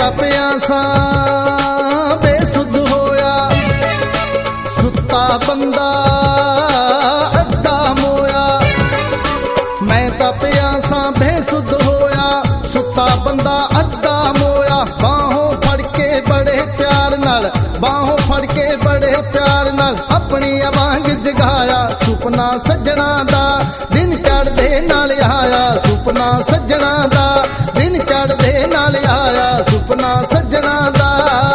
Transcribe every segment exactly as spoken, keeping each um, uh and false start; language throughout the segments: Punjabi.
ਤਪਿਆ ਸਾਂ ਬੇਸੁੱਧ ਹੋਇਆ, ਸੁੱਤਾ ਬੰਦਾ ਅੱਧਾ ਮੋਇਆ। ਮੈਂ ਤਪਿਆ ਸਾਂ ਬੇਸੁੱਧ ਹੋਇਆ, ਸੁੱਤਾ ਬੰਦਾ ਅੱਧਾ ਮੋਇਆ। ਬਾਹੋਂ ਫੜ ਕੇ ਬੜੇ ਪਿਆਰ ਨਾਲ, ਬਾਹੋਂ ਫੜ ਕੇ ਬੜੇ ਪਿਆਰ ਨਾਲ ਆਪਣੀ ਆਵਾਜ਼ ਜਗਾਇਆ। ਸੁਪਨਾ ਸੱਜਣਾ ਦਾ ਦਿਨ ਚੜ੍ਹਦੇ ਨਾਲ ਆਇਆ, ਸੁਪਨਾ ਸੱਜਣਾ ਦਾ ਦਿਨ ਚੜ੍ਹਦੇ ਨਾਲ ਆਇਆ, ਸੁਪਨਾ ਸੱਜਣਾ ਦਾ।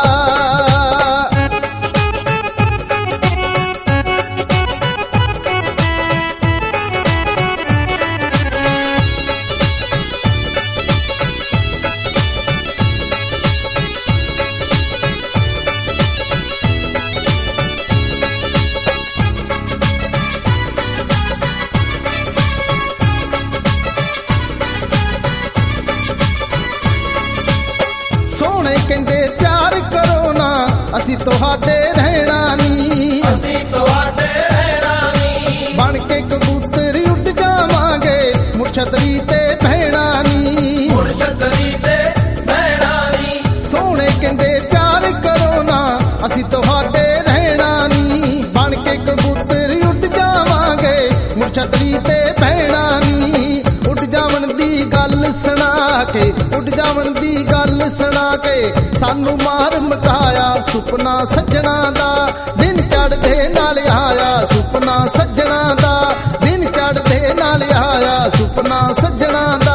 ਸੋਹਣੇ ਕਹਿੰਦੇ ਪਿਆਰ ਕਰੋ ਨਾ, ਅਸੀਂ ਤੁਹਾਡੇ ਰਹਿਣਾ ਨੀ, ਅਸੀਂ ਤੁਹਾਡੇ ਰਹਿਣਾ ਨੀ। ਬਣ ਕੇ ਕਬੂਤਰ ਉੱਡ ਜਾਵਾਂਗੇ, ਮੁੜ ਛਤਰੀ ਤੇ ਬਹਿਣਾ ਨੀ, ਮੁੜ ਛਤਰੀ ਤੇ ਬਹਿਣਾ ਨੀ। ਸੋਹਣੇ ਕਹਿੰਦੇ ਪਿਆਰ ਕਰੋ ਨਾ, ਅਸੀਂ ਤੁਹਾਡੇ ਰਹਿਣਾ ਨੀ, ਬਣ ਕੇ ਕਬੂਤਰ ਉੱਡ ਜਾਵਾਂਗੇ, ਮੁੜ ਛਤਰੀ ਤੇ ਬਹਿਣਾ ਨੀ। ਉੱਡ ਜਾਵਣ ਦੀ ਗੱਲ ਸੁਣਾ ਕੇ, ਉੱਡ ਜਾਵਣ ਦੀ ਗੱਲ ਸੁਣਾ ਕੇ ਸਾਨੂੰ ਮਾਰ ਮਕਾਇਆ। ਸੁਪਨਾ ਸੱਜਣਾ ਦਾ ਦਿਨ ਚੜ੍ਹਦੇ ਨਾਲ ਆਇਆ, ਸੁਪਨਾ ਸੱਜਣਾ ਦਾ ਦਿਨ ਚੜ੍ਹਦੇ ਨਾਲ ਆਇਆ, ਸੁਪਨਾ ਸੱਜਣਾ ਦਾ।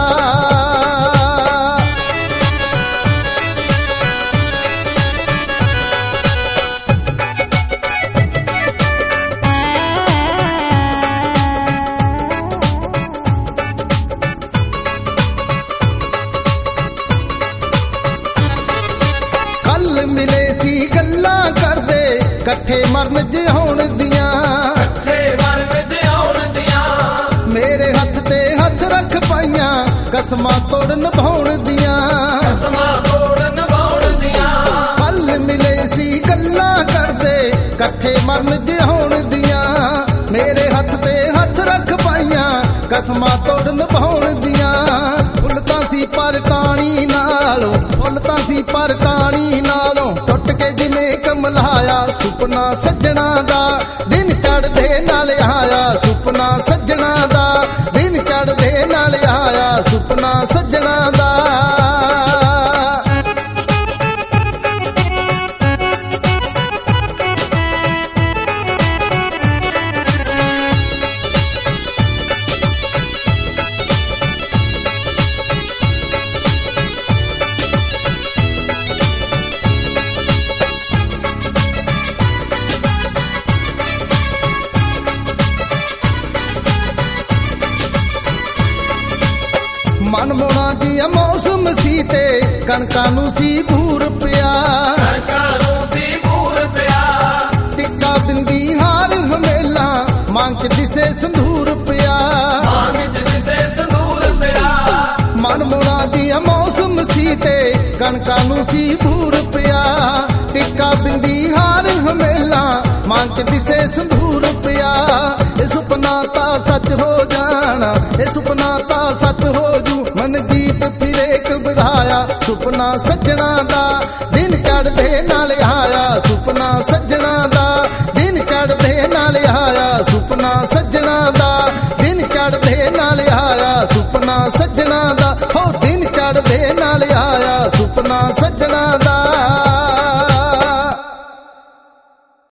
ਕੱਲ ਮਿਲੇ ਸੀ ਗੱਲਾਂ ਕਰਦੇ, ਇਕੱਠੇ ਮਰਨ ਜਿਉਣ ਦੀਆਂ, ਇਕੱਠੇ ਮਰਨ ਜਿਉਣ ਦੀਆਂ। ਮੇਰੇ ਹੱਥ ਤੇ ਹੱਥ ਰੱਖ ਪਾਈਆਂ, ਕਸਮਾਂ ਤੋੜ ਨਿਭਾਉਣ ਦੀਆਂ, ਕਸਮਾਂ ਤੋੜ ਨਿਭਾਉਣ ਦੀਆਂ। ਕੱਲ ਮਿਲੇ ਸੀ ਗੱਲਾਂ ਕਰਦੇ, ਇਕੱਠੇ ਮਰਨ ਜਿਉਣ ਦੀਆਂ। ਮੇਰੇ ਹੱਥ ਤੇ ਹੱਥ ਰੱਖ ਪਾਈਆਂ, ਕਸਮਾਂ ਤੋੜ ਨਿਭਾਉਣ ਦੀਆਂ। ਫੁੱਲ ਤਾਂ ਸੀ ਪਰ ਕਾਣੀ ਨਾਲੋਂ, ਫੁੱਲ ਤਾਂ ਸੀ ਪਰ ਕਾਣੀ ਨਾਲੋਂ ਟੁੱਟ ਕੇ ਜਿਵੇਂ ਕਮਲਾਇਆ। ਸੁਪਨਾ ਸੱਜਣਾ ਦਾ ਦਿਨ ਚੜ੍ਹਦੇ ਨਾਲ ਆਇਆ, ਸੁਪਨਾ ਸੱਜਣਾ ਦਾ ਦਿਨ ਚੜ੍ਹਦੇ ਨਾਲ ਆਇਆ, ਸੁਪਨਾ ਸੱਜਣਾ ਦਾ। ਮਨ ਮੋਣਾ ਦੀ ਮੌਸਮ ਸੀ ਤੇ ਕਣਕਾਂ ਨੂੰ ਸੀ ਬੂਰ ਪਿਆ, ਕਣਕਾਂ ਨੂੰ ਸੀ ਬੂਰ ਪਿਆ। ਟਿੱਕਾ ਬਿੰਦੀ ਹਾਰ ਹਮੇਲਾ ਮੰਗ ਚ ਦਿਸੇ ਸੰਧੂਰ ਪਿਆ, ਮੰਗ ਚ ਦਿਸੇ ਸੰਧੂਰ ਪਿਆ। ਮਨ ਮੋਣਾ ਦੀ ਮੌਸਮ ਸੀ ਤੇ ਕਣਕਾਂ ਨੂੰ ਸੀ ਬੂਰ ਪਿਆ। ਟਿੱਕਾ ਬਿੰਦੀ ਹਾਰ ਹਮੇਲਾ ਮੰਗ ਚ ਦਿਸੇ ਸੰਧੂਰ ਪਿਆ। ਇਹ ਸੁਪਨਾ ਤਾਂ ਸੱਚ ਹੋ ਜਾਣਾ, ਇਹ ਸੁਪਨਾ ਤਾਂ ਸੱਚ ਹੋ ਜੂ, ਮਨਜੀਤ ਫਿਰੇ ਘਬਰਾਇਆ। ਸੁਪਨਾ ਸੱਜਣਾ ਦਾ ਦਿਨ ਚੜ੍ਹਦੇ ਨਾਲ ਆਇਆ, ਸੁਪਨਾ ਸੱਜਣਾ ਦਾ ਦਿਨ ਚੜ੍ਹਦੇ ਨਾਲ ਆਇਆ, ਸੁਪਨਾ ਸੱਜਣਾ ਦਾ ਦਿਨ ਚੜ੍ਹਦੇ